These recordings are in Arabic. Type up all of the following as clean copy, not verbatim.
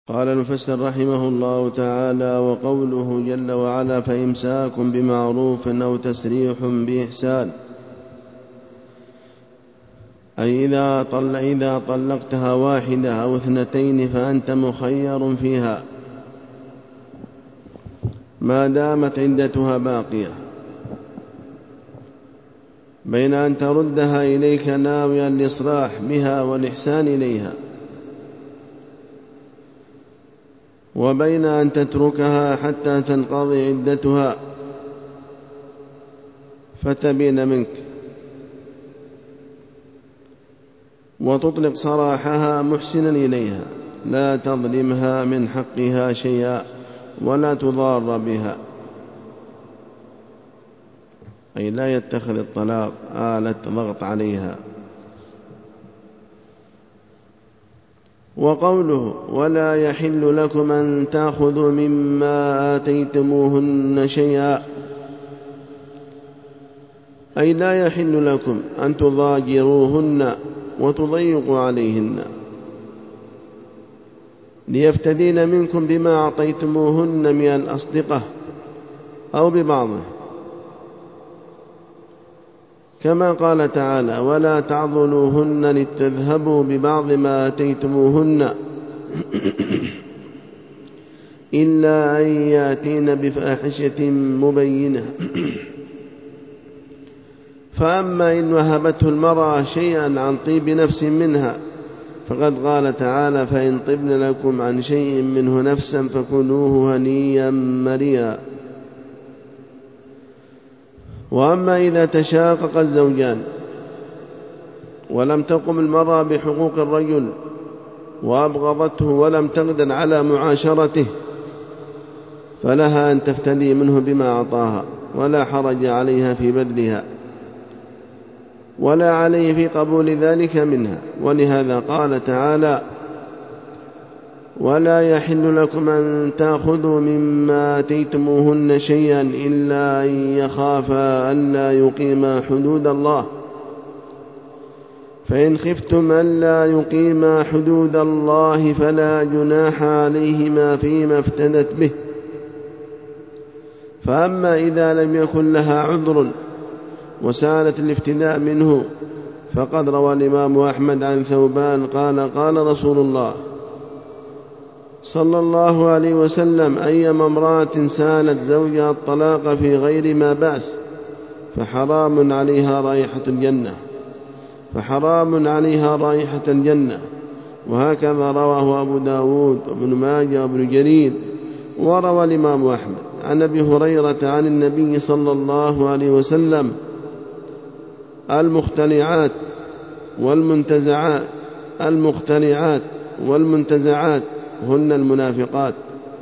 قال المفسر رحمه الله تعالى: وقوله جل وعلا: فإمساك بمعروف أو تسريح بإحسان، أي إذا طلقتها واحدة أو اثنتين فأنت مخير فيها ما دامت عدتها باقية، بين أن تردها إليك ناويا الإصلاح بها والإحسان إليها، وبين أن تتركها حتى تنقضي عدتها فتبين منك وتطلق سراحها محسنا إليها، لا تظلمها من حقها شيئا ولا تضار بها، أي لا يتخذ الطلاق آلة ضغط عليها. وقوله: ولا يحل لكم أن تأخذوا مما آتيتموهن شيئا، أي لا يحل لكم أن تضاجروهن وتضيقوا عليهن ليفتدين منكم بما أعطيتموهن من الأصدقة أو ببعضه، كما قال تعالى: ولا تعضلوهن لتذهبوا ببعض ما آتيتموهن إلا أن يأتين بفاحشة مبينة. فأما إن وهبته المرأة شيئا عن طيب نفس منها فقد قال تعالى: فإن طبن لكم عن شيء منه نفسا فكلوه هنيئا مريئا. وأما إذا تشاقق الزوجان ولم تقم المرأة بحقوق الرجل وأبغضته ولم تقدر على معاشرته فلها أن تفتدي منه بما أعطاها، ولا حرج عليها في بذلها ولا عليه في قبول ذلك منها. ولهذا قال تعالى: ولا يحل لكم أن تأخذوا مما آتيتموهن شيئا إلا أن يخافا ألا يقيما حدود الله، فإن خفتم ألا يقيما حدود الله فلا جناح عليهما فيما افتدت به. فأما إذا لم يكن لها عذر وسالت الافتداء منه فقد روى الإمام أحمد عن ثوبان قال: قال رسول الله صلى الله عليه وسلم: أيما امرأة سالت زوجها الطلاق في غير ما بأس فحرام عليها رائحة الجنة. وهكذا رواه أبو داود وابن ماجه وابن جرير. وروى الإمام أحمد عن أبي هريرة عن النبي صلى الله عليه وسلم: المختلعات والمنتزعات هن المنافقات.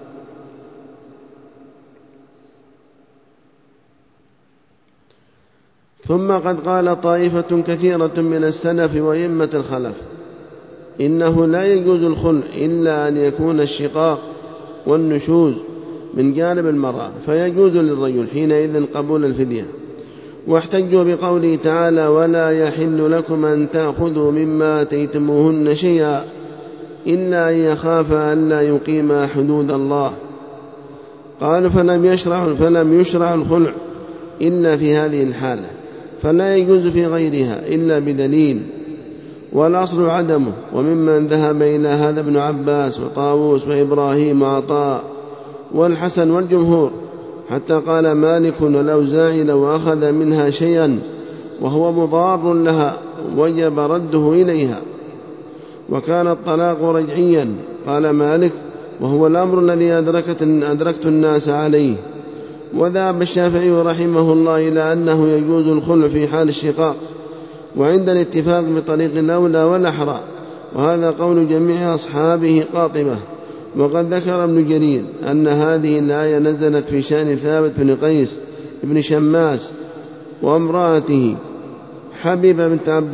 ثم قد قال طائفة كثيرة من السلف وأئمة الخلف: إنه لا يجوز الخلع إلا أن يكون الشقاق والنشوز من جانب المرأة، فيجوز للرجل حينئذ قبول الفدية. واحتجوا بقوله تعالى: ولا يحل لكم أن تأخذوا مما آتيتموهن شيئا إلا أن يخافا ألا يقيما حدود الله. قالوا: فلم يشرع الخلع إلا في هذه الحالة، فلا يجوز في غيرها إلا بدليل، والأصل عدمه. وممن ذهب إلى هذا ابن عباس وطاووس وإبراهيم وعطاء والحسن والجمهور، حتى قال مالك والأوزاعي: لو أخذ منها شيئا وهو مضار لها وجب رده إليها. وكان الطلاق رجعيا، قال مالك: وهو الأمر الذي أدركت الناس عليه. وذهب الشافعي رحمه الله إلى أنه يجوز الخلع في حال الشقاق، وعند الاتفاق بطريق الأولى والأحرى، وهذا قول جميع أصحابه قاطبة. وقد ذكر ابن جرير أن هذه الآية نزلت في شأن ثابت بن قيس بن شماس وامرأته حبيبة بنت عبد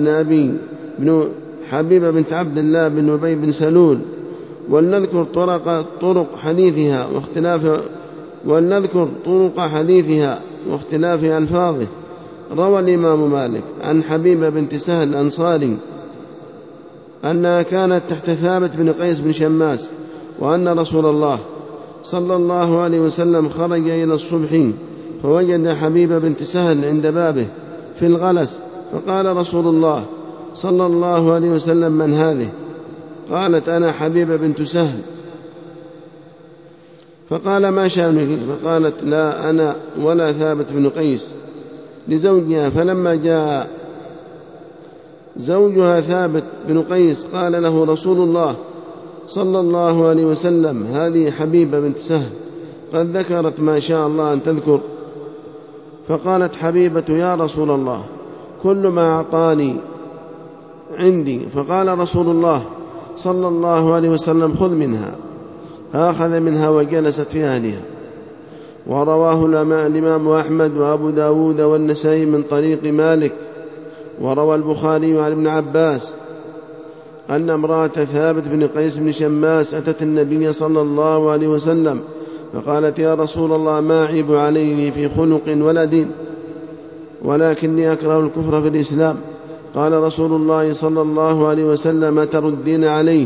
الله بن أبي بن سلول. ولنذكر طرق حديثها واختلاف ألفاظه. روى الإمام مالك عن حبيبة بنت سهل الأنصاري أنها كانت تحت ثابت بن قيس بن شماس، وأن رسول الله صلى الله عليه وسلم خرج إلى الصبح فوجد حبيبة بنت سهل عند بابه في الغلس، فقال رسول الله صلى الله عليه وسلم: من هذه؟ قالت: أنا حبيبة بنت سهل. فقال: ما شأنك؟ فقالت: لا أنا ولا ثابت بن قيس لزوجها. فلما جاء زوجها ثابت بن قيس قال له رسول الله صلى الله عليه وسلم: هذه حبيبة بنت سهل قد ذكرت ما شاء الله أن تذكر. فقالت حبيبة: يا رسول الله، كل ما أعطاني عندي. فقال رسول الله صلى الله عليه وسلم: خذ منها. فأخذ منها وجلست في أهلها. ورواه الإمام أحمد وأبو داود والنسائي من طريق مالك. وروى البخاري عن ابن عباس أن امرأة ثابت بن قيس بن شماس أتت النبي صلى الله عليه وسلم فقالت: يا رسول الله، ما عيب علي في خلق ولا دين، ولكني أكره الكفر في الإسلام. قال رسول الله صلى الله عليه وسلم: تردين عليه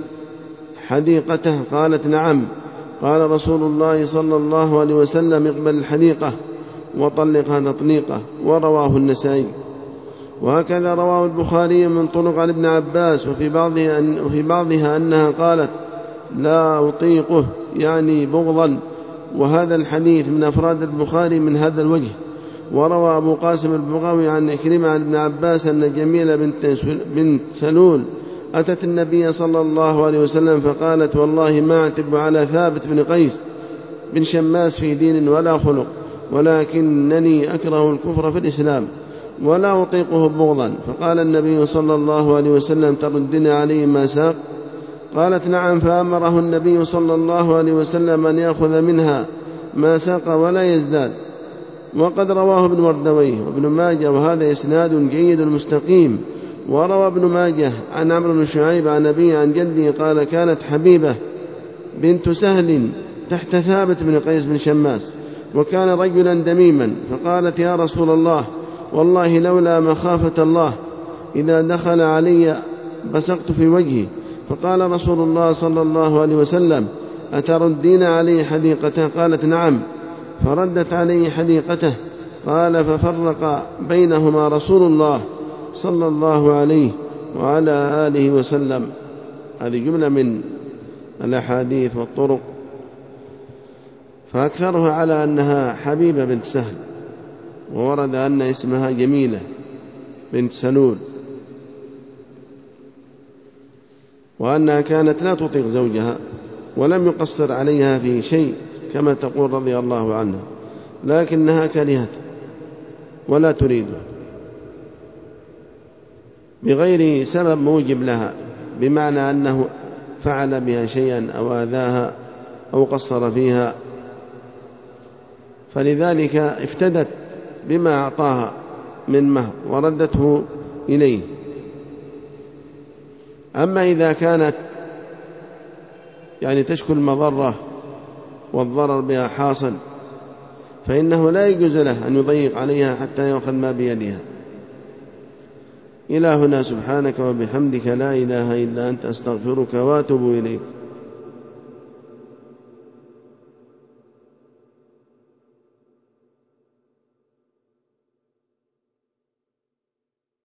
حديقته؟ قالت: نعم. قال رسول الله صلى الله عليه وسلم: اقبل الحديقة وطلقها تطليقة. ورواه النسائي. وهكذا رواه البخاري من طرق عن ابن عباس وفي بعضها أنها قالت: لا أطيقه، يعني بغضا. وهذا الحديث من أفراد البخاري من هذا الوجه. وروى أبو قاسم البغوي عن عكرمة عن ابن عباس أن جميلة بنت سلول أتت النبي صلى الله عليه وسلم فقالت: والله ما أعتب على ثابت بن قيس بن شماس في دين ولا خلق، ولكنني أكره الكفر في الإسلام ولا أطيقه بغضا. فقال النبي صلى الله عليه وسلم: تردن عليه ما ساق؟ قالت: نعم. فأمره النبي صلى الله عليه وسلم أن يأخذ منها ما ساق ولا يزداد. وقد رواه ابن مردويه وابن ماجه، وهذا إسناد جيد مستقيم. وروى ابن ماجه عن عمرو بن شعيب عن أبيه عن جده قال: كانت حبيبة بنت سهل تحت ثابت بن قيس بن شماس، وكان رجلا دميما. فقالت: يا رسول الله، والله لولا مخافة الله إذا دخل علي بصقت في وجهي. فقال رسول الله صلى الله عليه وسلم: أتردين عليه حديقته؟ قالت: نعم. فردت عليه حديقته. قال: ففرق بينهما رسول الله صلى الله عليه وعلى آله وسلم. هذه جملة من الأحاديث والطرق، فأكثرها على أنها حبيبة بنت سهل، وورد أن اسمها جميلة بنت سلول، وأنها كانت لا تطيق زوجها ولم يقصر عليها في شيء كما تقول رضي الله عنها، لكنها كرهته ولا تريده بغير سبب موجب لها، بمعنى أنه فعل بها شيئا أو آذاها أو قصر فيها، فلذلك افتدت بما أعطاها من مهر وردته إليه. أما إذا كانت يعني تشكو المضرة والضرر بها حاصل، فإنه لا يجوز له أن يضيق عليها حتى يأخذ ما بيدها. إلى هنا، سبحانك وبحمدك، لا إله إلا أنت، أستغفرك وأتوب إليك.